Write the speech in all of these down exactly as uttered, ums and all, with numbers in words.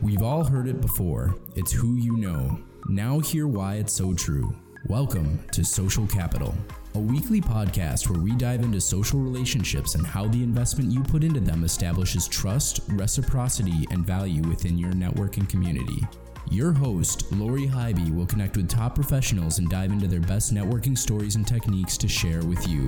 We've all heard it before. It's who you know. Now hear why it's so true. Welcome to Social Capital, a weekly podcast where we dive into social relationships and how the investment you put into them establishes trust, reciprocity, and value within your networking community. Your host, Lori Hybe, will connect with top professionals and dive into their best networking stories and techniques to share with you.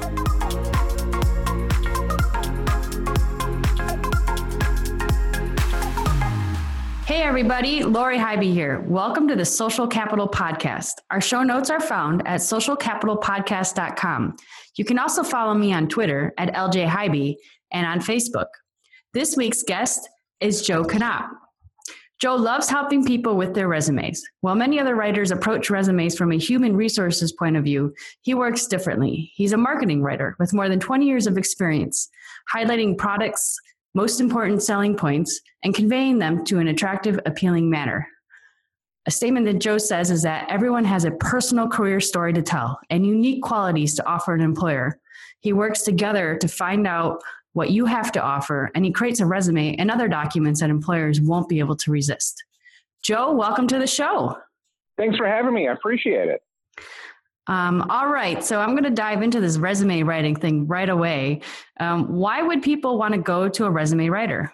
Hey everybody, Lori Hybe here. Welcome to the Social Capital Podcast. Our show notes are found at social capital podcast dot com. You can also follow me on Twitter at L J Hybe and on Facebook. This week's guest is Joe Knopp. Joe loves helping people with their resumes. While many other writers approach resumes from a human resources point of view, he works differently. He's a marketing writer with more than twenty years of experience, highlighting products' most important selling points and conveying them to an attractive, appealing manner. A statement that Joe says is that everyone has a personal career story to tell and unique qualities to offer an employer. He works together to find out what you have to offer, and he creates a resume and other documents that employers won't be able to resist. Joe, welcome to the show. Thanks for having me. I appreciate it. Um, all right, so I'm going to dive into this resume writing thing right away. Um, why would people want to go to a resume writer?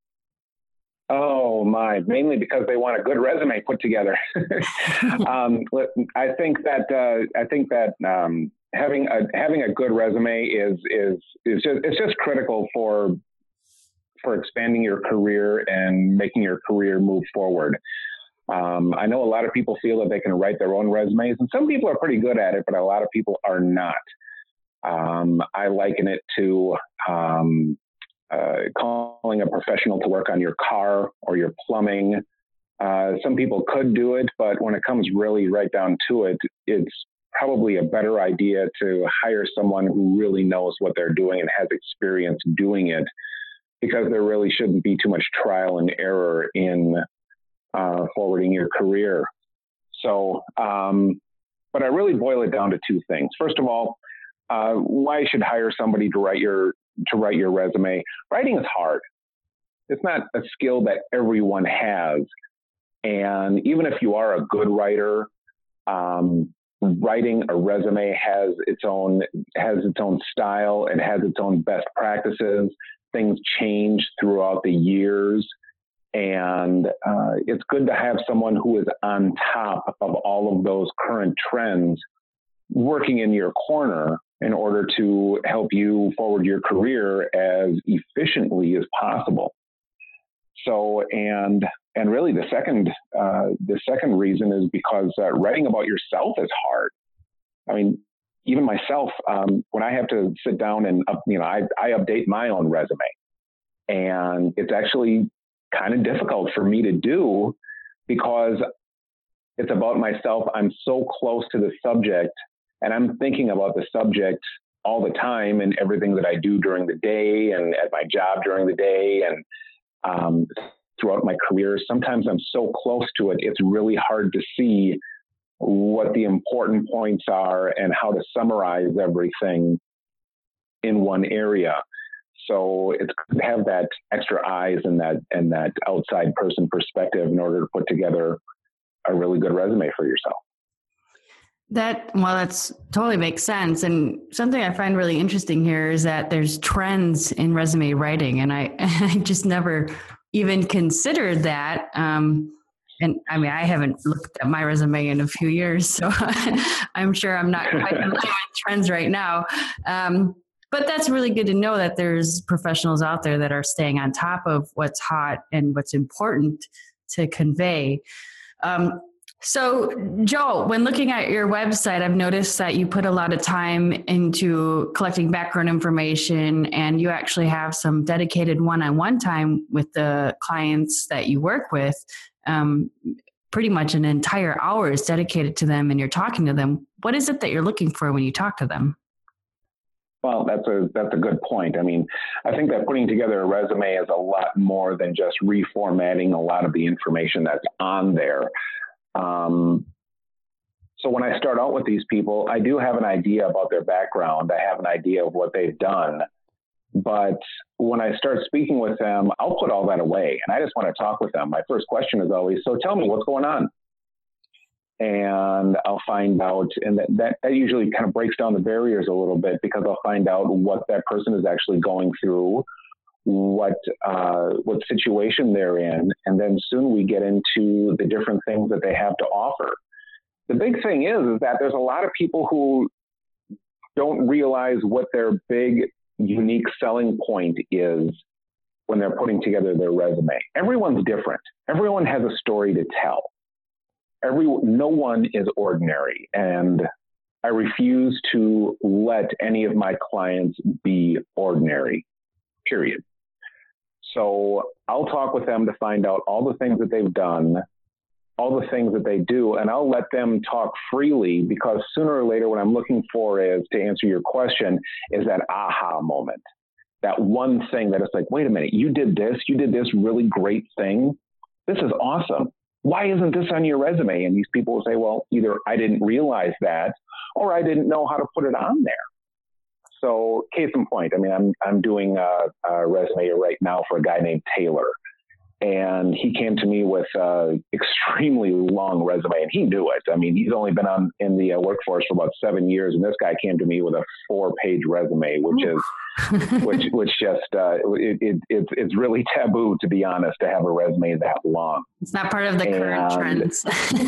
Oh my, mainly because they want a good resume put together. um, I think that uh, I think that um, having a having a good resume is is is just it's just critical for for expanding your career and making your career move forward. Um, I know a lot of people feel that they can write their own resumes, and some people are pretty good at it, but a lot of people are not. Um, I liken it to um, uh, calling a professional to work on your car or your plumbing. Uh, some people could do it, but when it comes really right down to it, it's probably a better idea to hire someone who really knows what they're doing and has experience doing it, because there really shouldn't be too much trial and error in Uh, forwarding your career. So, um, but I really boil it down to two things. First of all, uh, why you should hire somebody to write your to write your resume. Writing is hard. It's not a skill that everyone has, and even if you are a good writer, um, writing a resume has its own has its own style and has its own best practices. Things change throughout the years. And uh, it's good to have someone who is on top of all of those current trends working in your corner in order to help you forward your career as efficiently as possible. So, and and really the second uh, the second reason is because uh, writing about yourself is hard. I mean, even myself, um, when I have to sit down and uh, you know, I, I update my own resume, and it's actually kind of difficult for me to do because it's about myself. I'm so close to the subject, and I'm thinking about the subject all the time and everything that I do during the day and at my job during the day and um, throughout my career. Sometimes I'm so close to it, it's really hard to see what the important points are and how to summarize everything in one area. So it's good to have that extra eyes and that and that outside person perspective in order to put together a really good resume for yourself. That, well, that's totally makes sense. And something I find really interesting here is that there's trends in resume writing. And I, I just never even considered that. Um, and I mean, I haven't looked at my resume in a few years, so I'm sure I'm not quite familiar with trends right now. Um, But that's really good to know that there's professionals out there that are staying on top of what's hot and what's important to convey. Um, so, Joe, when looking at your website, I've noticed that you put a lot of time into collecting background information, and you actually have some dedicated one-on-one time with the clients that you work with. Um, pretty much an entire hour is dedicated to them, and you're talking to them. What is it that you're looking for when you talk to them? Well, that's a that's a good point. I mean, I think that putting together a resume is a lot more than just reformatting a lot of the information that's on there. Um, so when I start out with these people, I do have an idea about their background. I have an idea of what they've done. But when I start speaking with them, I'll put all that away and I just want to talk with them. My first question is always, so tell me what's going on. And I'll find out, and that, that, that usually kind of breaks down the barriers a little bit, because I'll find out what that person is actually going through, what uh, what situation they're in, and then soon we get into the different things that they have to offer. The big thing is, is that there's a lot of people who don't realize what their big, unique selling point is when they're putting together their resume. Everyone's different. Everyone has a story to tell. Every, no one is ordinary, and I refuse to let any of my clients be ordinary, period. So I'll talk with them to find out all the things that they've done, all the things that they do, and I'll let them talk freely, because sooner or later what I'm looking for is, to answer your question, is that aha moment. That one thing that it's like, wait a minute, you did this, you did this really great thing. This is awesome. Why isn't this on your resume? And these people will say, well, either I didn't realize that, or I didn't know how to put it on there. So case in point, I mean, I'm, I'm doing a, a resume right now for a guy named Taylor. And he came to me with an extremely long resume, and he knew it. I mean, he's only been on in the uh, workforce for about seven years, and this guy came to me with a four-page resume, which is, which, which just, uh, it, it, it's, it's really taboo, to be honest, to have a resume that long. It's not part of the and current trends.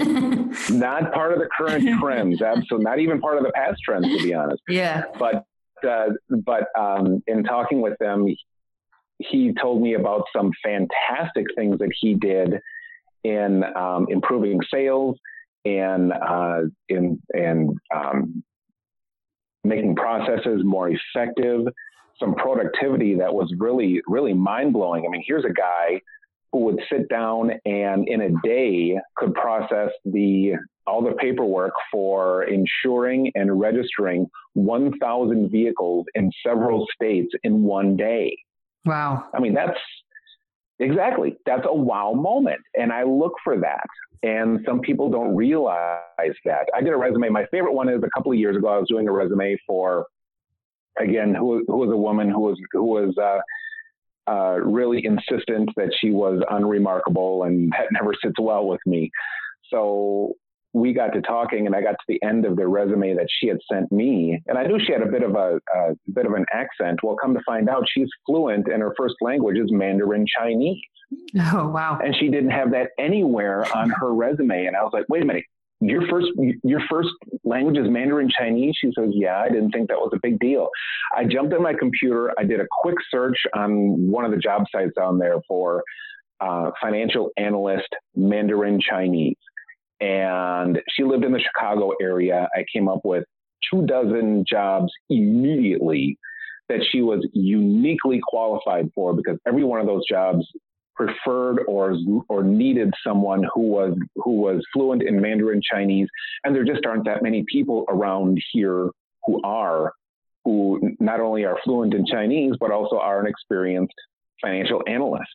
Not part of the current trends. Absolutely, not even part of the past trends, to be honest. Yeah. But, uh, but um, in talking with them, he told me about some fantastic things that he did in um, improving sales and uh, in and um, making processes more effective. Some productivity that was really, really mind blowing. I mean, here's a guy who would sit down and in a day could process the all the paperwork for insuring and registering one thousand vehicles in several states in one day. Wow. I mean, that's exactly, that's a wow moment. And I look for that. And some people don't realize that. I did a resume. My favorite one is a couple of years ago, I was doing a resume for, again, who, who was a woman who was, who was uh, uh, really insistent that she was unremarkable, and that never sits well with me. So we got to talking, and I got to the end of the resume that she had sent me, and I knew she had a bit of a, a bit of an accent. Well, come to find out, she's fluent, and her first language is Mandarin Chinese. Oh, wow! And she didn't have that anywhere on her resume. And I was like, wait a minute, your first your first language is Mandarin Chinese? She says, yeah. I didn't think that was a big deal. I jumped on my computer. I did a quick search on one of the job sites on there for uh, financial analyst Mandarin Chinese. And she lived in the Chicago area. I came up with two dozen jobs immediately that she was uniquely qualified for, because every one of those jobs preferred or or needed someone who was who was fluent in Mandarin Chinese. And there just aren't that many people around here who are, who not only are fluent in Chinese, but also are an experienced financial analyst.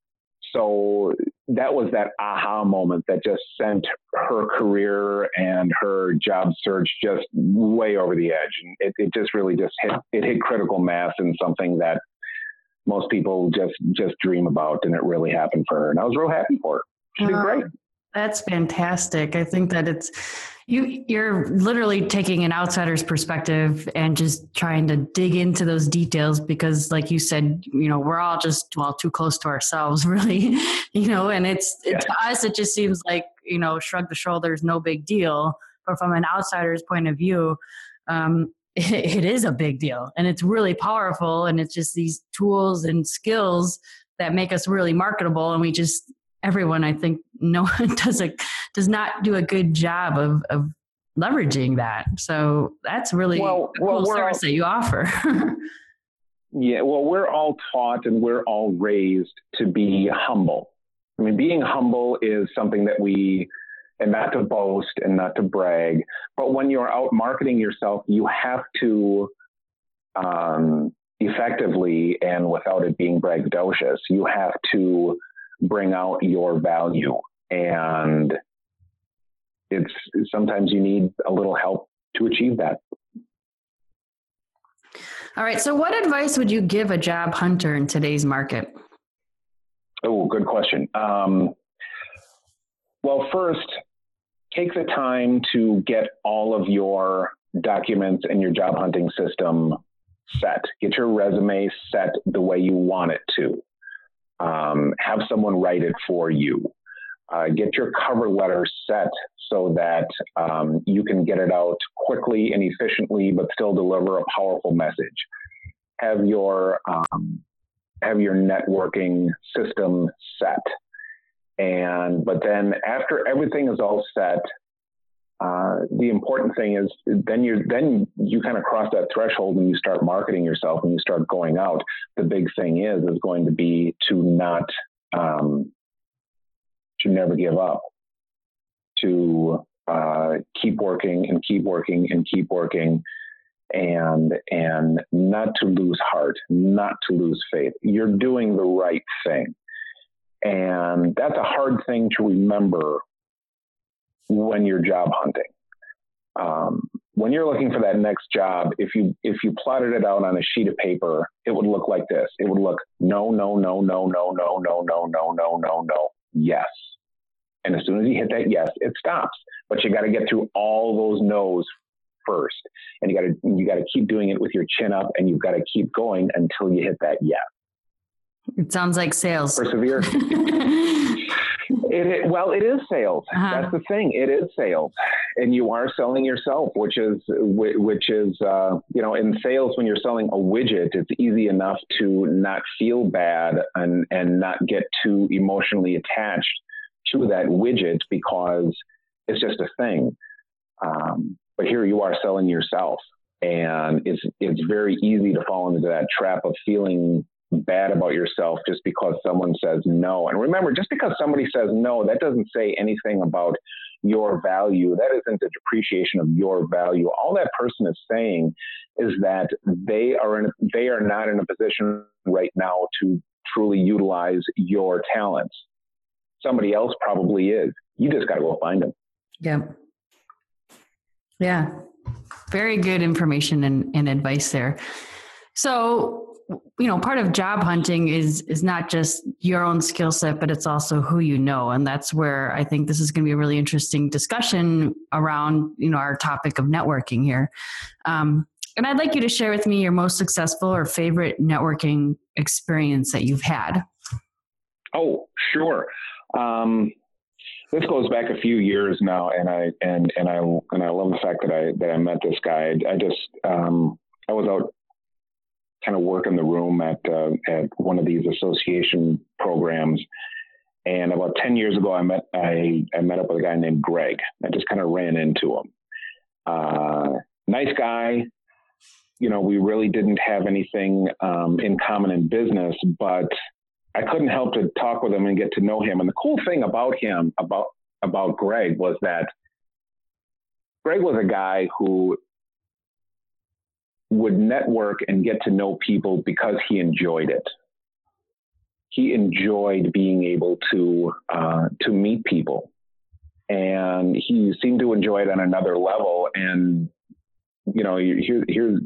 So that was that aha moment that just sent her career and her job search just way over the edge. And it, it just really just hit, it hit critical mass in something that most people just, just dream about. And it really happened for her. And I was real happy for her. She did great. That's fantastic. I think that it's, you, you're literally taking an outsider's perspective and just trying to dig into those details, because like you said, you know, we're all just, well, too close to ourselves, really, you know, and it's, yeah. To us, it just seems like, you know, shrug the shoulders, no big deal. But from an outsider's point of view, um, it, it is a big deal, and it's really powerful. And it's just these tools and skills that make us really marketable. And we just, everyone, I think, no one does a, does not do a good job of, of leveraging that. So that's really well, a well, cool service all, that you offer. Yeah, well, we're all taught and we're all raised to be humble. I mean, being humble is something that we, and not to boast and not to brag, but when you're out marketing yourself, you have to um, effectively, and without it being braggadocious, you have to bring out your value. And it's sometimes you need a little help to achieve that. All right. So what advice would you give a job hunter in today's market? Oh, good question. Um, well, first, take the time to get all of your documents and your job hunting system set. Get your resume set the way you want it to. Um, have someone write it for you. Uh, get your cover letter set so that um, you can get it out quickly and efficiently, but still deliver a powerful message. Have your um, have your networking system set, and but then after everything is all set, uh, the important thing is then you then you kind of cross that threshold and you start marketing yourself and you start going out. The big thing is is going to be to not um, to never give up, to uh, keep working and keep working and keep working. And, and not to lose heart, not to lose faith. You're doing the right thing. And that's a hard thing to remember when you're job hunting. Um, when you're looking for that next job, if you, if you plotted it out on a sheet of paper, it would look like this. It would look no, no, no, no, no, no, no, no, no, no, no, no, yes. And as soon as you hit that yes, it stops. But you got to get through all those no's first, and you got to you got to keep doing it with your chin up, and you've got to keep going until you hit that yes. It sounds like sales. Persevere. it, it, well, it is sales. Uh-huh. That's the thing. It is sales, and you are selling yourself, which is which is uh, you know, in sales when you're selling a widget, it's easy enough to not feel bad and and not get too emotionally attached to that widget because it's just a thing. Um, But here you are selling yourself, and it's it's very easy to fall into that trap of feeling bad about yourself just because someone says no. And remember, just because somebody says no, that doesn't say anything about your value. That isn't a depreciation of your value. All that person is saying is that they are in a, they are not in a position right now to truly utilize your talents. Somebody else probably is. You just got to go find them. Yeah. Yeah, very good information and, and advice there. So, you know, part of job hunting is is not just your own skill set, but it's also who you know. And that's where I think this is going to be a really interesting discussion around, you know, our topic of networking here. Um, and I'd like you to share with me your most successful or favorite networking experience that you've had. Oh, sure. Um This goes back a few years now, and I and and I and I love the fact that I that I met this guy. I, I just um, I was out kind of working the room at uh, at one of these association programs, and about ten years ago, I met I I met up with a guy named Greg. I just kind of ran into him. Uh, nice guy. You know, we really didn't have anything um, in common in business, but I couldn't help to talk with him and get to know him. And the cool thing about him, about, about Greg, was that Greg was a guy who would network and get to know people because he enjoyed it. He enjoyed being able to, uh, to meet people, and he seemed to enjoy it on another level. And, you know, here, here,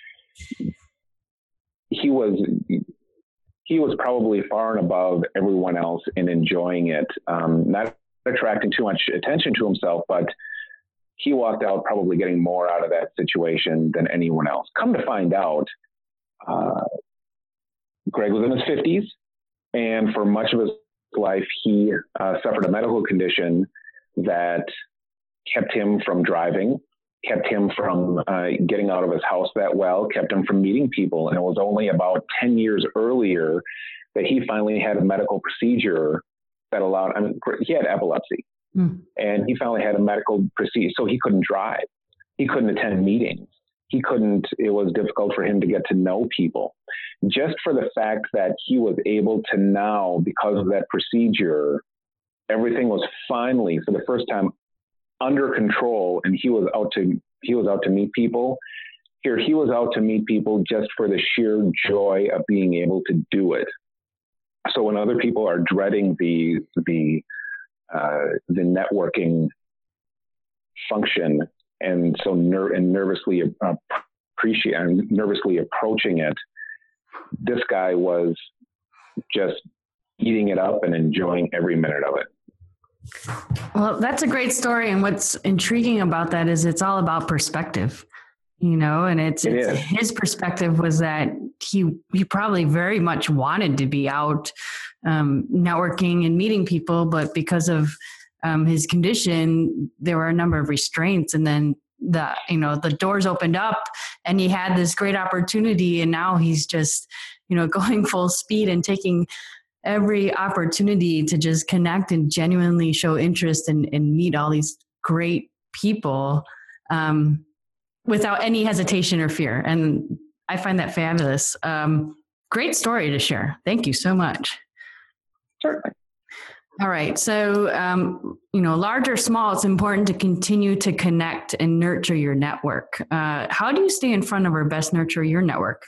he was, he was probably far and above everyone else in enjoying it, um, not attracting too much attention to himself, but he walked out probably getting more out of that situation than anyone else. Come to find out, uh, Greg was in his fifties, and for much of his life, he uh, suffered a medical condition that kept him from driving, kept him from uh, getting out of his house that well, kept him from meeting people. And it was only about ten years earlier that he finally had a medical procedure that allowed, I mean, he had epilepsy. Mm. And he finally had a medical procedure, so he couldn't drive. He couldn't attend meetings. He couldn't, it was difficult for him to get to know people. Just for the fact that he was able to now, because of that procedure, everything was finally, for the first time, under control, and he was out to he was out to meet people. Here, he was out to meet people just for the sheer joy of being able to do it. So when other people are dreading the the uh, the networking function and so ner- and nervously uh, appreciate, I'm nervously approaching it. This guy was just eating it up and enjoying every minute of it. Well, that's a great story. And what's intriguing about that is it's all about perspective, you know, and it's, it it's is. His perspective was that he, he probably very much wanted to be out um, networking and meeting people, but because of um, his condition, there were a number of restraints, and then the, you know, the doors opened up and he had this great opportunity, and now he's just, you know, going full speed and taking every opportunity to just connect and genuinely show interest and, and meet all these great people um, without any hesitation or fear. And I find that fabulous. Um, great story to share. Thank you so much. Certainly. All right. So, um, you know, large or small, it's important to continue to connect and nurture your network. Uh, how do you stay in front of or best nurture your network?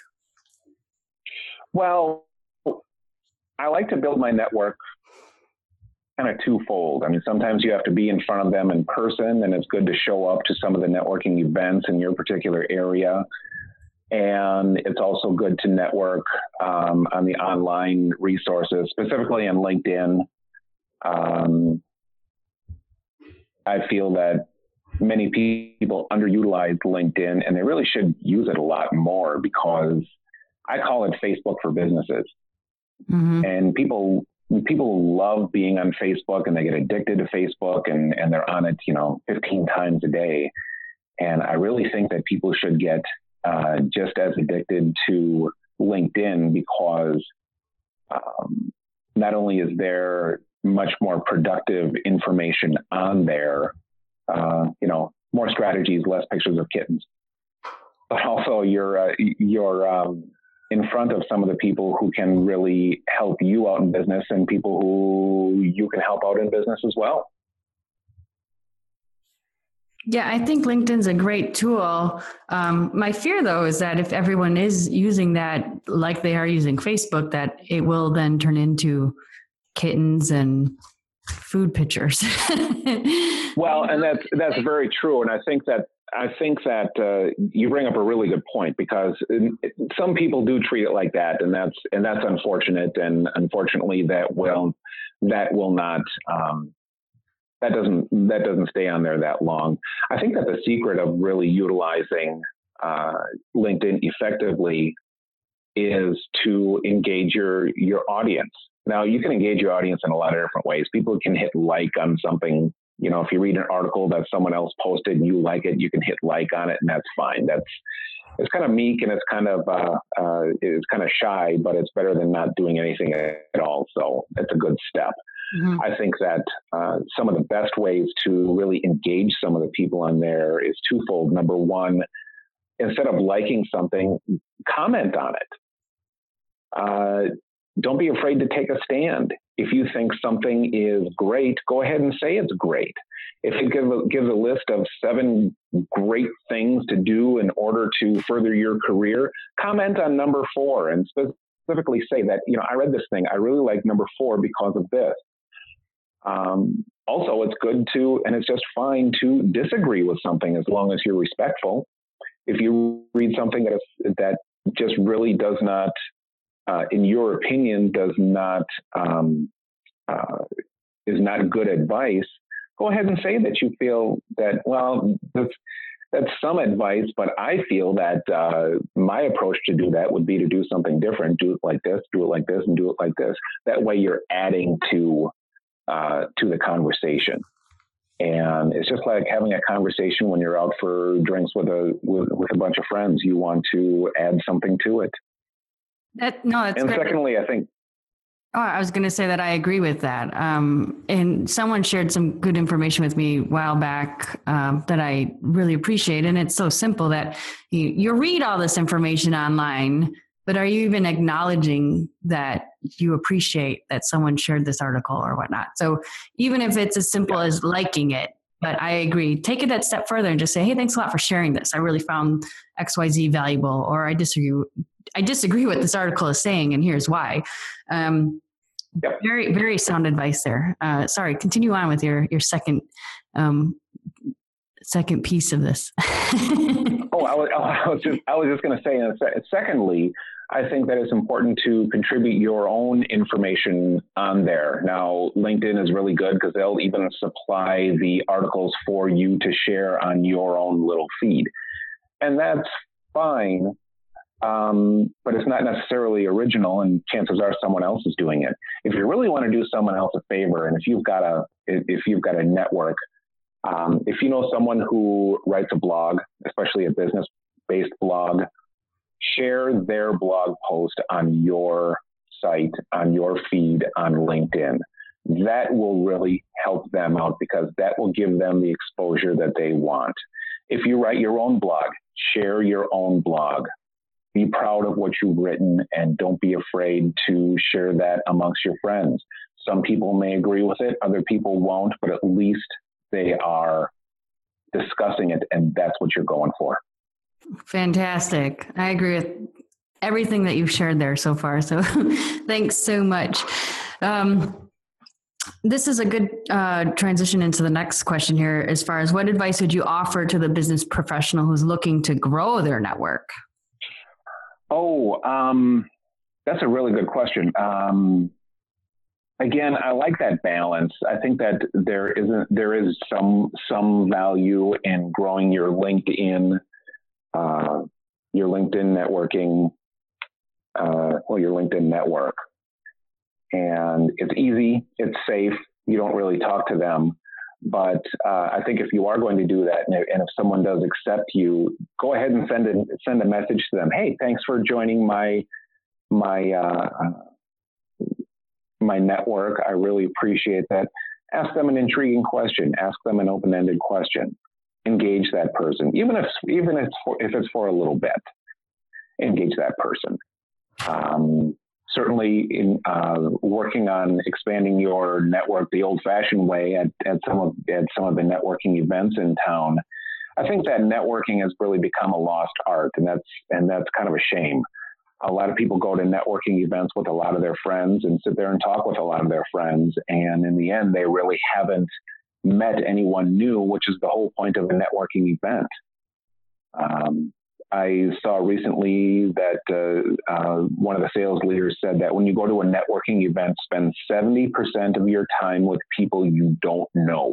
Well, I like to build my network kind of twofold. I mean, sometimes you have to be in front of them in person, and it's good to show up to some of the networking events in your particular area. And it's also good to network um, on the online resources, specifically on LinkedIn. Um, I feel that many people underutilize LinkedIn, and they really should use it a lot more, because I call it Facebook for businesses. Mm-hmm. And people people love being on Facebook, and they get addicted to Facebook, and, and they're on it, you know, fifteen times a day. And I really think that people should get uh, just as addicted to LinkedIn, because um, not only is there much more productive information on there, uh, you know, more strategies, less pictures of kittens, but also you're, uh, you're um, in front of some of the people who can really help you out in business, and people who you can help out in business as well. Yeah, I think LinkedIn's a great tool. Um, my fear, though, is that if everyone is using that like they are using Facebook, that it will then turn into kittens and food pictures. Well, and that's that's very true. And I think that I think that uh, you bring up a really good point, because some people do treat it like that, and that's and that's unfortunate. And unfortunately, that will that will not. Um, That doesn't that doesn't stay on there that long. I think that the secret of really utilizing uh, LinkedIn effectively is to engage your your audience. Now, you can engage your audience in a lot of different ways. People can hit like on something. You know, if you read an article that someone else posted and you like it, you can hit like on it, and that's fine. That's it's kind of meek, and it's kind of uh, uh, it's kind of shy, but it's better than not doing anything at all. So it's a good step. Mm-hmm. I think that uh, some of the best ways to really engage some of the people on there is twofold. Number one, instead of liking something, comment on it. Uh, don't be afraid to take a stand. If you think something is great, go ahead and say it's great. If it gives a, gives a list of seven great things to do in order to further your career, comment on number four and specifically say that, you know, I read this thing, I really like number four because of this. Um, also, it's good to, and it's just fine to disagree with something as long as you're respectful. If you read something that is, that just really does not, uh, in your opinion, does not, um, uh, is not good advice, go ahead and say that you feel that, well, that's, that's some advice, but I feel that uh, my approach to do that would be to do something different, do it like this, do it like this, and do it like this. That way you're adding to Uh, to the conversation. And it's just like having a conversation when you're out for drinks with a with, with a bunch of friends. You want to add something to it. That, no, that's and great. Secondly, I think. Oh, I was going to say that I agree with that. Um, and someone shared some good information with me a while back um, that I really appreciate. And it's so simple that you, you read all this information online, but are you even acknowledging that you appreciate that someone shared this article or whatnot? So even if it's as simple as liking it, but I agree, take it that step further and just say, hey, thanks a lot for sharing this. I really found X Y Z valuable, or I disagree. I disagree with this article is saying, and here's why. Um, yep. Very, very sound advice there. Uh, sorry, continue on with your, your second um, second piece of this? oh, I was, I was just, I was just going to say, uh, secondly, I think that it's important to contribute your own information on there. Now, LinkedIn is really good because they'll even supply the articles for you to share on your own little feed. And that's fine, um, but it's not necessarily original, and chances are someone else is doing it. If you really want to do someone else a favor, and if you've got a, if you've got a network, um, if you know someone who writes a blog, especially a business-based blog, share their blog post on your site, on your feed on LinkedIn. That will really help them out because that will give them the exposure that they want. If you write your own blog, share your own blog. Be proud of what you've written and don't be afraid to share that amongst your friends. Some people may agree with it, other people won't, but at least they are discussing it, and that's what you're going for. Fantastic. I agree with everything that you've shared there so far. So thanks so much. Um, this is a good uh, transition into the next question here, as far as what advice would you offer to the business professional who's looking to grow their network? Oh, um, that's a really good question. Um, again, I like that balance. I think that there isn't, there is some, some value in growing your LinkedIn Uh, your LinkedIn networking, uh, or your LinkedIn network. And it's easy, it's safe, you don't really talk to them. But uh, I think if you are going to do that, and if, and if someone does accept you, go ahead and send a, send a message to them. Hey, thanks for joining my, my, uh, my network. I really appreciate that. Ask them an intriguing question. Ask them an open-ended question. Engage that person, even if even if it's for, if it's for a little bit. Engage that person. Um, certainly, in uh, working on expanding your network the old-fashioned way at, at some of at some of the networking events in town, I think that networking has really become a lost art, and that's and that's kind of a shame. A lot of people go to networking events with a lot of their friends and sit there and talk with a lot of their friends, and in the end, they really haven't met anyone new, which is the whole point of a networking event. Um, I saw recently that uh, uh, one of the sales leaders said that when you go to a networking event, spend seventy percent of your time with people you don't know.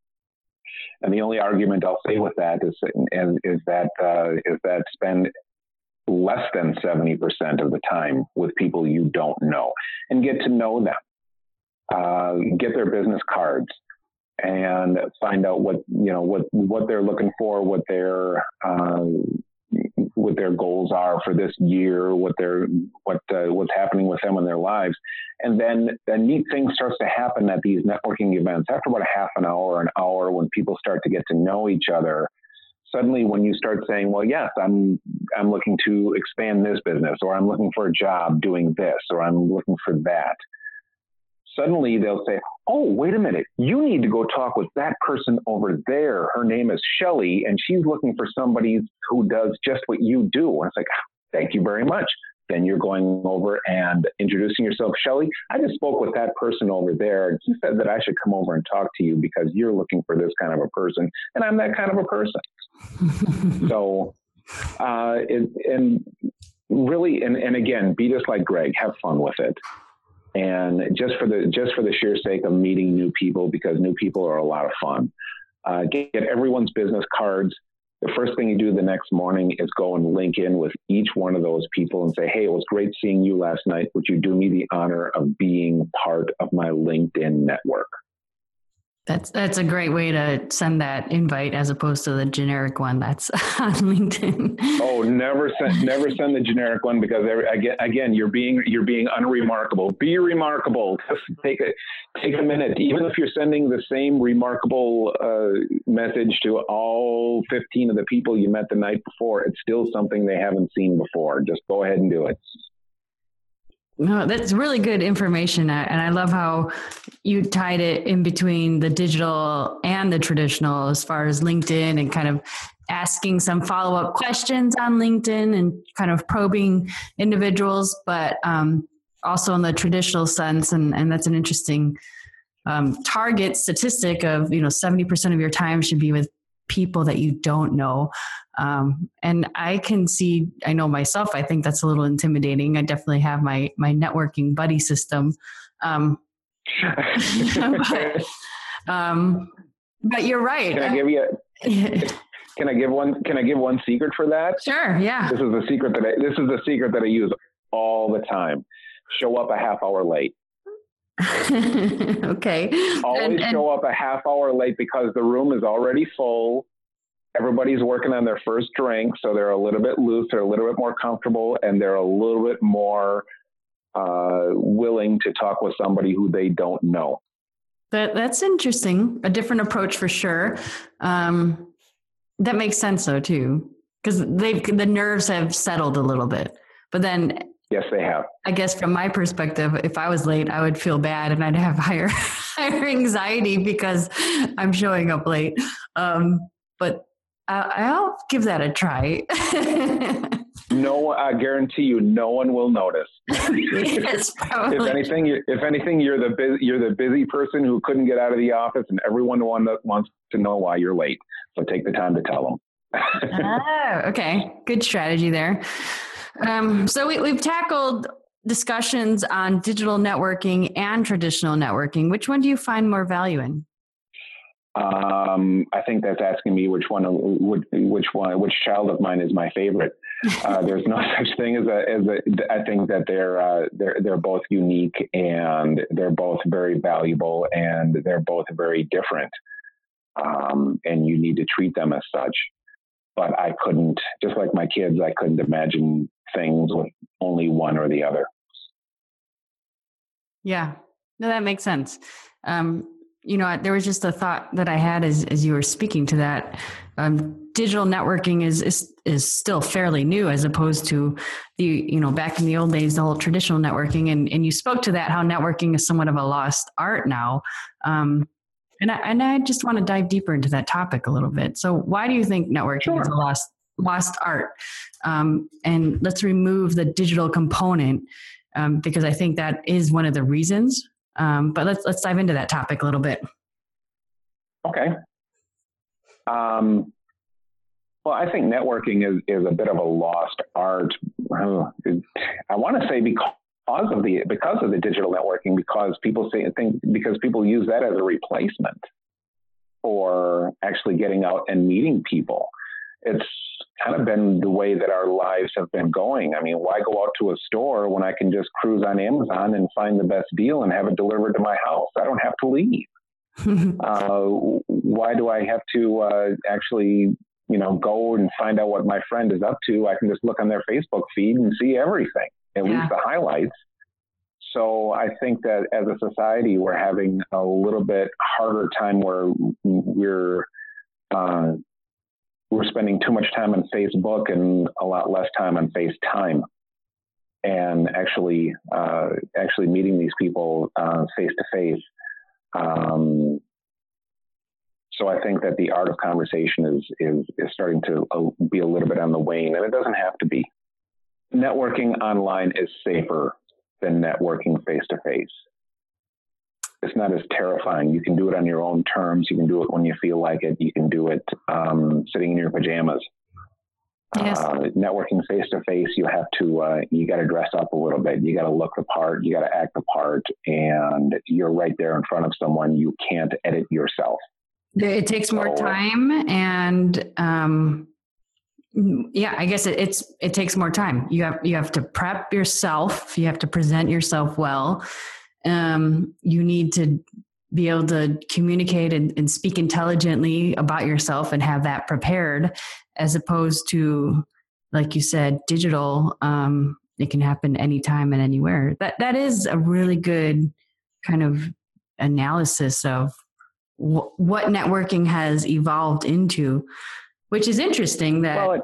And the only argument I'll say with that is, is, is that uh, is that spend less than seventy percent of the time with people you don't know and get to know them. Uh, get their business cards and find out what, you know, what, what they're looking for, what their, uh, what their goals are for this year, what they're, what, uh, what's happening with them in their lives. And then a neat thing starts to happen at these networking events. After about a half an hour, an hour, when people start to get to know each other, suddenly when you start saying, well, yes, I'm, I'm looking to expand this business, or I'm looking for a job doing this, or I'm looking for that. Suddenly they'll say, oh, wait a minute, you need to go talk with that person over there. Her name is Shelly, and she's looking for somebody who does just what you do. And it's like, thank you very much. Then you're going over and introducing yourself. Shelly, I just spoke with that person over there, and he said that I should come over and talk to you because you're looking for this kind of a person, and I'm that kind of a person. So, uh, it, and really, and, and again, be just like Greg, have fun with it. And just for the just for the sheer sake of meeting new people, because new people are a lot of fun. Uh, get, get everyone's business cards. The first thing you do the next morning is go and link in with each one of those people and say, hey, it was great seeing you last night. Would you do me the honor of being part of my LinkedIn network? That's that's a great way to send that invite as opposed to the generic one that's on LinkedIn. Oh, never send never send the generic one, because every, again, again, you're being you're being unremarkable. Be remarkable. Just take a take a minute. Even if you're sending the same remarkable uh, message to all fifteen of the people you met the night before, it's still something they haven't seen before. Just go ahead and do it. No, that's really good information. And I love how you tied it in between the digital and the traditional as far as LinkedIn, and kind of asking some follow-up questions on LinkedIn and kind of probing individuals, but um, also in the traditional sense. And, and that's an interesting um, target statistic of, you know, seventy percent of your time should be with people that you don't know. Um, and I can see, I know myself, I think that's a little intimidating. I definitely have my, my networking buddy system. Um, but, um, but you're right. Can I give you a, can I give one, can I give one secret for that? Sure. Yeah. This is the secret that I, this is the secret that I use all the time. Show up a half hour late. Okay. Always and, and, show up a half hour late because the room is already full. Everybody's working on their first drink, so they're a little bit loose, they're a little bit more comfortable, and they're a little bit more uh, willing to talk with somebody who they don't know. That that's interesting. A different approach for sure. Um, that makes sense though too, because they've the nerves have settled a little bit. But then, yes, they have. I guess from my perspective, if I was late, I would feel bad and I'd have higher higher anxiety because I'm showing up late. Um, but I'll give that a try. No, I guarantee you, no one will notice. Yes, probably. If anything, you, if anything, you're the busy, you're the busy person who couldn't get out of the office, and everyone wants to know why you're late. So take the time to tell them. Oh, okay, good strategy there. Um, so we, we've tackled discussions on digital networking and traditional networking. Which one do you find more value in? Um, I think that's asking me which one, which one, which child of mine is my favorite. Uh, there's no such thing as a, as a, I think that they're, uh, they're, they're both unique and they're both very valuable and they're both very different. Um, and you need to treat them as such. But I couldn't, just like my kids, I couldn't imagine things with only one or the other. Yeah, no, that makes sense. Um, You know, there was just a thought that I had as, as you were speaking to that. Um, digital networking is, is is still fairly new as opposed to the, you know, back in the old days, the whole traditional networking. And, and you spoke to that, how networking is somewhat of a lost art now. Um, and, I, and I just want to dive deeper into that topic a little bit. So why do you think networking sure. is a lost, lost art? Um, and let's remove the digital component um, because I think that is one of the reasons. Um, but let's let's dive into that topic a little bit. Okay. Um, well, I think networking is, is a bit of a lost art. I want to say because of the because of the digital networking, because people say think because people use that as a replacement for actually getting out and meeting people. It's kind of been the way that our lives have been going. I mean, why go out to a store when I can just cruise on Amazon and find the best deal and have it delivered to my house? I don't have to leave. uh, why do I have to uh, actually, you know, go and find out what my friend is up to? I can just look on their Facebook feed and see everything, at yeah. least the highlights. So I think that as a society, we're having a little bit harder time where we're uh, we're spending too much time on Facebook and a lot less time on FaceTime, and actually, uh, actually meeting these people uh, face to face. Um, so I think that the art of conversation is is is starting to uh, be a little bit on the wane, and it doesn't have to be. Networking online is safer than networking face to face. It's not as terrifying. You can do it on your own terms. You can do it when you feel like it. You can do it um, sitting in your pajamas. Yes. Uh, networking face to face, you have to, uh, you got to dress up a little bit. You got to look the part. You got to act the part, and you're right there in front of someone. You can't edit yourself. It takes more so, time, and um, yeah, I guess it, it's it takes more time. You have you have to prep yourself. You have to present yourself well. Um, you need to be able to communicate and, and speak intelligently about yourself and have that prepared, as opposed to, like you said, digital. Um, it can happen anytime and anywhere. That that is a really good kind of analysis of w- what networking has evolved into, which is interesting. That well, it,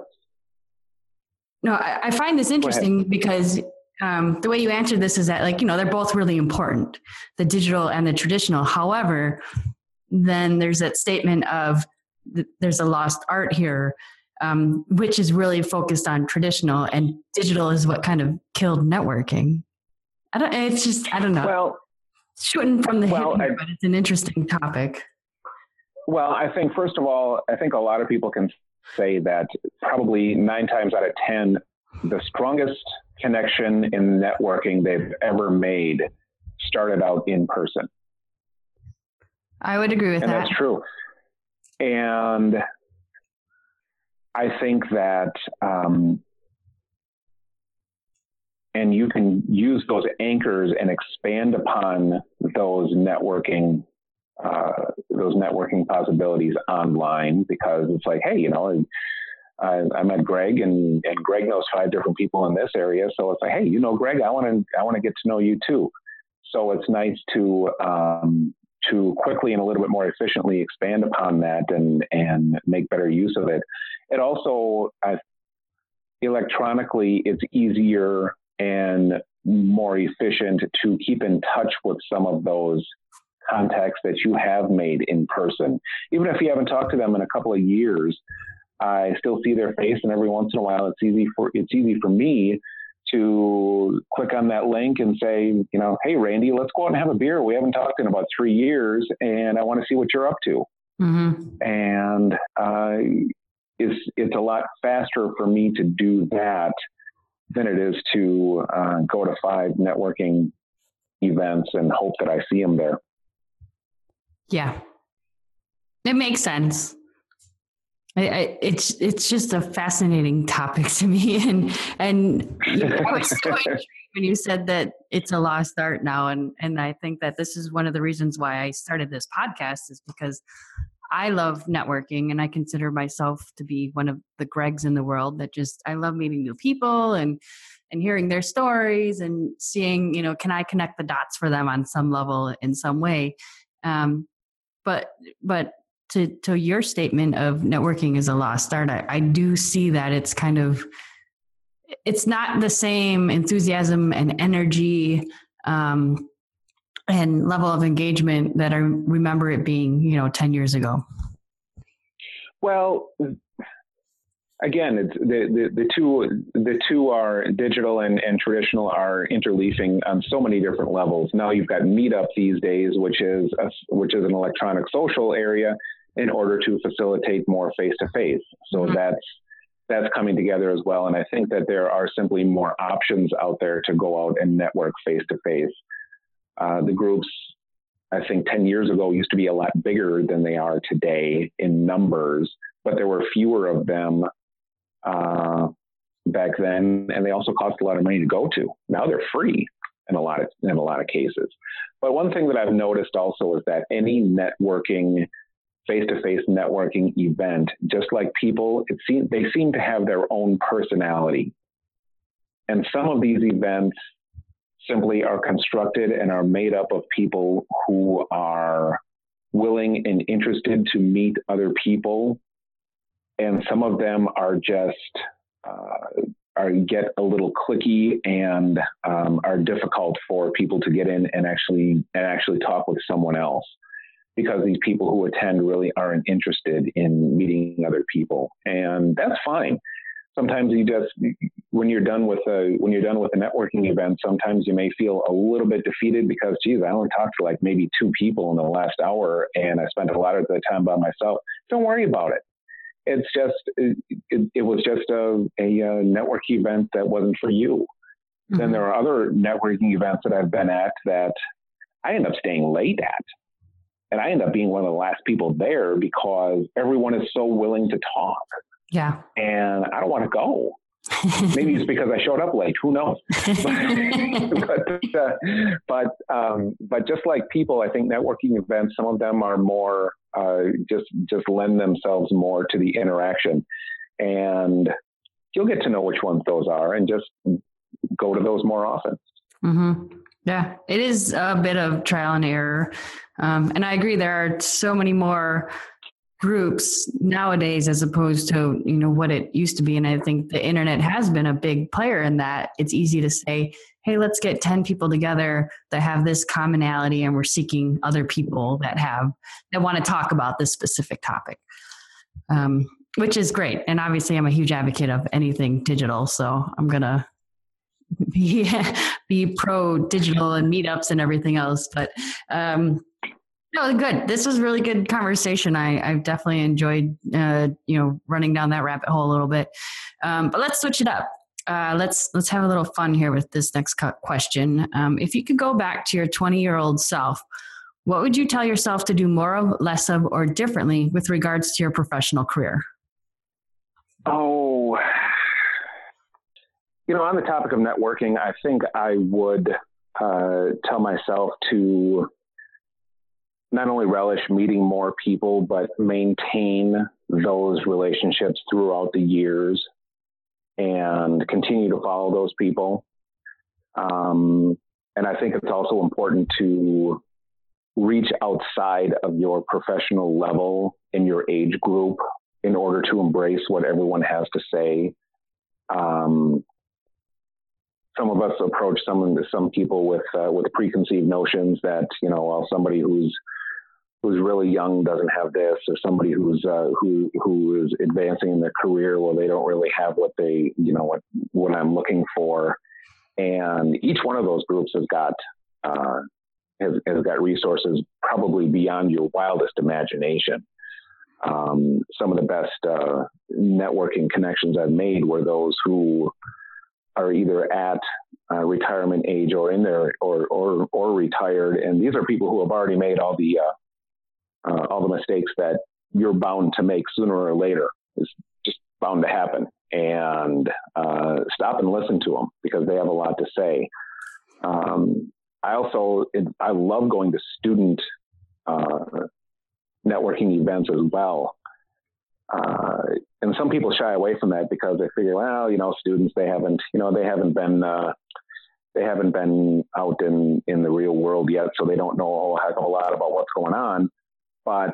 no, I, I find this interesting because. Um, the way you answered this is that, like, you know, they're both really important, the digital and the traditional. However, then there's that statement of th- there's a lost art here, um, which is really focused on traditional, and digital is what kind of killed networking. I don't, it's just, I don't know. Well, shooting from the well, hip, I, but it's an interesting topic. Well, I think, first of all, I think a lot of people can say that probably nine times out of ten, the strongest connection in networking they've ever made started out in person. I would agree with and that. That's true. And I think that, um, and you can use those anchors and expand upon those networking, uh, those networking possibilities online, because it's like, hey, you know, I, I met Greg, and, and Greg knows five different people in this area. So it's like, hey, you know, Greg, I want to, I want to get to know you too. So it's nice to, um, to quickly and a little bit more efficiently expand upon that and, and make better use of it. It also, uh, electronically, it's easier and more efficient to keep in touch with some of those contacts that you have made in person. Even if you haven't talked to them in a couple of years, I still see their face, and every once in a while it's easy for, it's easy for me to click on that link and say, you know, hey, Randy, let's go out and have a beer. We haven't talked in about three years and I want to see what you're up to. Mm-hmm. And uh, it's, it's a lot faster for me to do that than it is to uh, go to five networking events and hope that I see them there. Yeah, it makes sense. I, I, it's it's just a fascinating topic to me, and and you know, I was so intrigued when you said that it's a lost art now, and and I think that this is one of the reasons why I started this podcast, is because I love networking, and I consider myself to be one of the Gregs in the world that just, I love meeting new people and and hearing their stories and seeing, you know, can I connect the dots for them on some level in some way. Um, but but to to your statement of networking is a lost art, I, I do see that it's kind of, it's not the same enthusiasm and energy um, and level of engagement that I remember it being, you know, ten years ago. Well, again, it's the, the, the two, the two are digital and, and traditional are interleafing on so many different levels. Now you've got Meetup these days, which is a, which is an electronic social area in order to facilitate more face-to-face. So mm-hmm. that's, that's coming together as well. And I think that there are simply more options out there to go out and network face-to-face. Uh, the groups, I think ten years ago, used to be a lot bigger than they are today in numbers, but there were fewer of them uh, back then, and they also cost a lot of money to go to. Now they're free in a lot of in a lot of cases. But one thing that I've noticed also is that any networking, face-to-face networking event, just like people, it seems they seem to have their own personality, and some of these events simply are constructed and are made up of people who are willing and interested to meet other people. And some of them are just, uh, are get a little cliquey and um, are difficult for people to get in and actually, and actually talk with someone else, because these people who attend really aren't interested in meeting other people. And that's fine. Sometimes you just, when you're done with a, when you're done with a networking event, sometimes you may feel a little bit defeated because, geez, I only talked to like maybe two people in the last hour and I spent a lot of the time by myself. Don't worry about it. It's just, it, it, it was just a, a, a network event that wasn't for you. Mm-hmm. Then there are other networking events that I've been at that I end up staying late at. And I end up being one of the last people there because everyone is so willing to talk. Yeah. And I don't want to go. Maybe it's because I showed up late. Who knows? but uh, but, um, but just like people, I think networking events, some of them are more uh, just just lend themselves more to the interaction, and you'll get to know which ones those are, and just go to those more often. Mm-hmm. Yeah, it is a bit of trial and error, um, and I agree. There are so many more groups nowadays as opposed to, you know, what it used to be. And I think the internet has been a big player in that. It's easy to say, hey, let's get ten people together that have this commonality, and we're seeking other people that have, that want to talk about this specific topic, um, which is great. And obviously I'm a huge advocate of anything digital. So I'm going to be, be pro digital and meetups and everything else. But, um, No, good. This was really good conversation. I, I've definitely enjoyed, uh, you know, running down that rabbit hole a little bit. Um, but let's switch it up. Uh, let's let's have a little fun here with this next question. Um, if you could go back to your twenty-year-old self, what would you tell yourself to do more of, less of, or differently with regards to your professional career? Oh, you know, on the topic of networking, I think I would uh, tell myself to not only relish meeting more people, but maintain those relationships throughout the years and continue to follow those people. Um, and I think it's also important to reach outside of your professional level in your age group in order to embrace what everyone has to say. Um, some of us approach some some people with uh, with preconceived notions that, you know, well, somebody who's who's really young doesn't have this, or somebody who's uh, who who is advancing in their career, well, they don't really have what they, you know, what what I'm looking for. And each one of those groups has got uh, has, has got resources probably beyond your wildest imagination. Um, some of the best uh, networking connections I've made were those who are either at uh, retirement age or in there or, or or retired, and these are people who have already made all the uh, uh, all the mistakes that you're bound to make sooner or later. It's just bound to happen. And uh, stop and listen to them because they have a lot to say. Um, I also it, I love going to student uh, networking events as well. Uh, and some people shy away from that because they figure, well, you know, students, they haven't, you know, they haven't been, uh, they haven't been out in, in the real world yet. So they don't know a heck of a lot about what's going on, but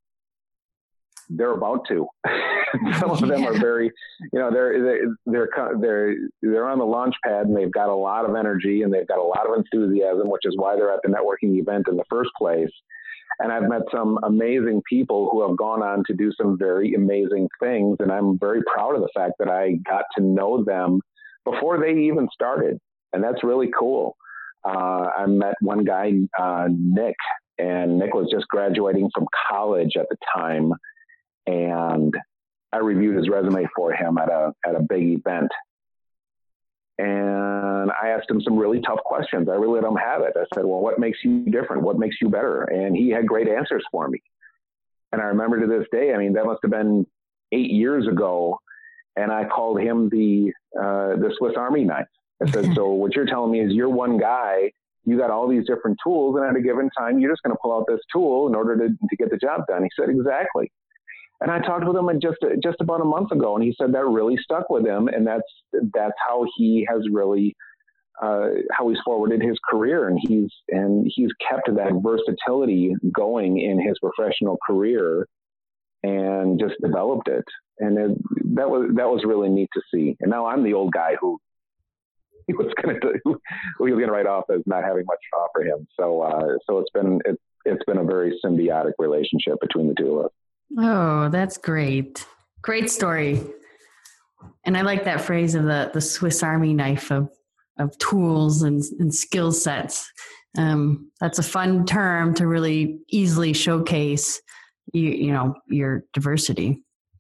they're about to. Some of them are very, you know, they're, they're, they're, they're on the launch pad and they've got a lot of energy and they've got a lot of enthusiasm, which is why they're at the networking event in the first place. And I've met some amazing people who have gone on to do some very amazing things. And I'm very proud of the fact that I got to know them before they even started. And that's really cool. Uh, I met one guy, uh, Nick, and Nick was just graduating from college at the time. And I reviewed his resume for him at a, at a big event. And I asked him some really tough questions. I really let him have it. I said, well, what makes you different? What makes you better? And he had great answers for me. And I remember to this day, I mean, that must have been eight years ago. And I called him the, uh, the Swiss Army knife. I said, so what you're telling me is you're one guy, you got all these different tools, and at a given time, you're just going to pull out this tool in order to, to get the job done. He said, exactly. And I talked with him just just about a month ago, and he said that really stuck with him, and that's that's how he has really uh, how he's forwarded his career, and he's and he's kept that versatility going in his professional career, and just developed it, and it, that was that was really neat to see. And now I'm the old guy who he was going to who he was going to write off as not having much to offer him. So uh, so it's been it, it's been a very symbiotic relationship between the two of us. Oh, that's great. Great story. And I like that phrase of the, the Swiss Army knife of, of tools and, and skill sets. Um, that's a fun term to really easily showcase, you, you know, your diversity.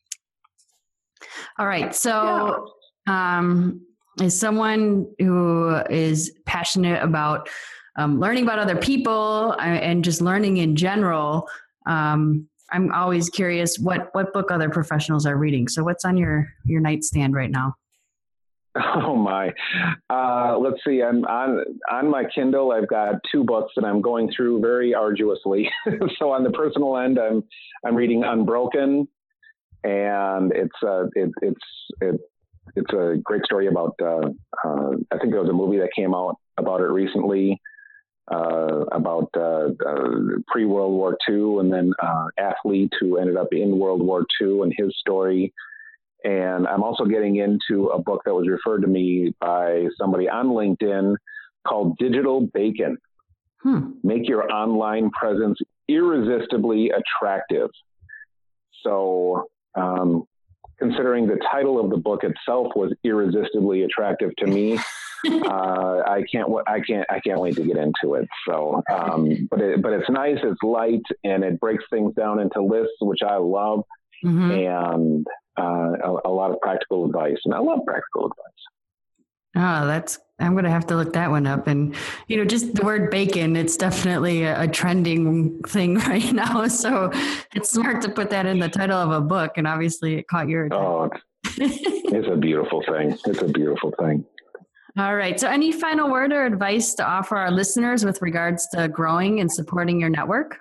All right. So, um, as someone who is passionate about um, learning about other people and just learning in general, um, I'm always curious what, what book other professionals are reading. So what's on your, your nightstand right now? Oh my, uh, let's see. I'm on, on my Kindle. I've got two books that I'm going through very arduously. So on the personal end, I'm, I'm reading Unbroken, and it's, uh, it, it's, it, it's a great story about, uh, uh, I think there was a movie that came out about it recently. Uh, about uh, uh, pre-World War Two, and then uh, athlete who ended up in World War Two and his story. And I'm also getting into a book that was referred to me by somebody on LinkedIn called Digital Bacon. Hmm. Make your online presence irresistibly attractive. So um, considering the title of the book itself was irresistibly attractive to me, uh, I can't, I can't, I can't wait to get into it. So, um, but it, but it's nice, it's light, and it breaks things down into lists, which I love, mm-hmm. and uh, a, a lot of practical advice, and I love practical advice. Oh, that's, I'm going to have to look that one up. And, you know, just the word bacon, it's definitely a, a trending thing right now. So it's smart to put that in the title of a book. And obviously it caught your attention. Oh, it's, it's a beautiful thing. It's a beautiful thing. All right. So any final word or advice to offer our listeners with regards to growing and supporting your network?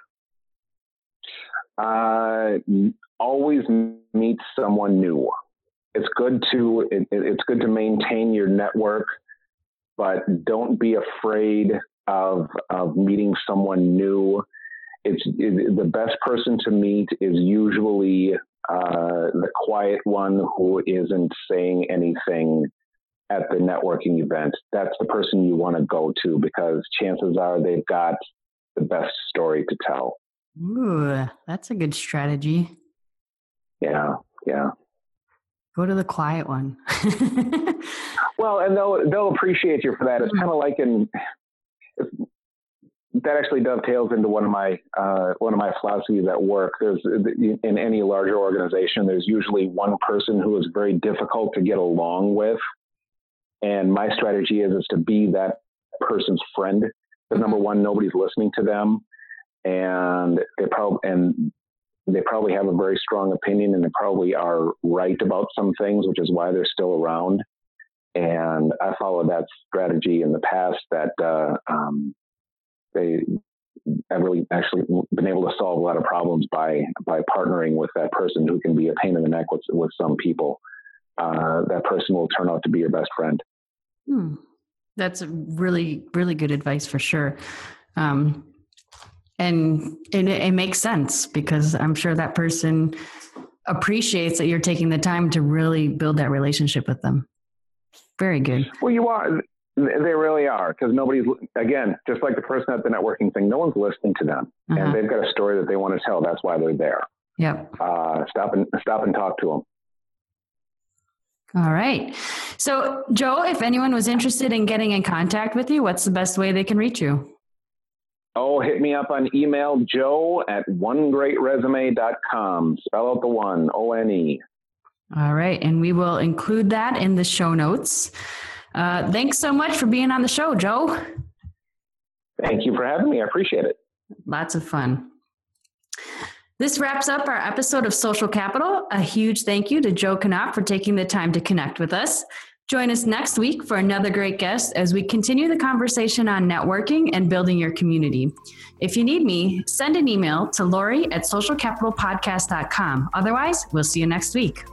Uh, always meet someone new. It's good to it, it's good to maintain your network, but don't be afraid of of meeting someone new. It's it, the best person to meet is usually uh, the quiet one who isn't saying anything at the networking event. That's the person you want to go to, because chances are they've got the best story to tell. Ooh, that's a good strategy. Yeah, yeah. Go to the quiet one. Well, and they'll they'll appreciate you for that. It's kind of like in that actually dovetails into one of my uh, one of my philosophies at work. There's in any larger organization, there's usually one person who is very difficult to get along with, and my strategy is is to be that person's friend. Because number one, nobody's listening to them, and they probably and they probably have a very strong opinion, and they probably are right about some things, which is why they're still around. And I followed that strategy in the past that uh, um, they I've really actually been able to solve a lot of problems by by partnering with that person who can be a pain in the neck with, with some people. Uh, that person will turn out to be your best friend. Hmm. That's a really, really good advice for sure. Um, And it, it makes sense, because I'm sure that person appreciates that you're taking the time to really build that relationship with them. Very good. Well, you are. They really are, because nobody's, again, just like the person at the networking thing, no one's listening to them. Uh-huh. And they've got a story that they want to tell. That's why they're there. Yep. Uh, stop and stop and talk to them. All right. So, Joe, if anyone was interested in getting in contact with you, what's the best way they can reach you? Oh, hit me up on email, joe at one great resume dot com. Spell out the one, O N E. All right. And we will include that in the show notes. Uh, thanks so much for being on the show, Joe. Thank you for having me. I appreciate it. Lots of fun. This wraps up our episode of Social Capital. A huge thank you to Joe Knopf for taking the time to connect with us. Join us next week for another great guest as we continue the conversation on networking and building your community. If you need me, send an email to Lori at social capital podcast dot com. Otherwise, we'll see you next week.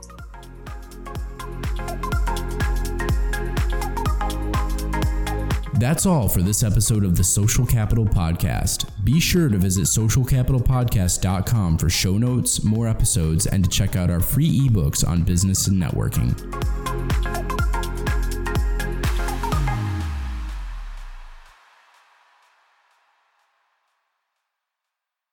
That's all for this episode of the Social Capital Podcast. Be sure to visit social capital podcast dot com for show notes, more episodes, and to check out our free ebooks on business and networking.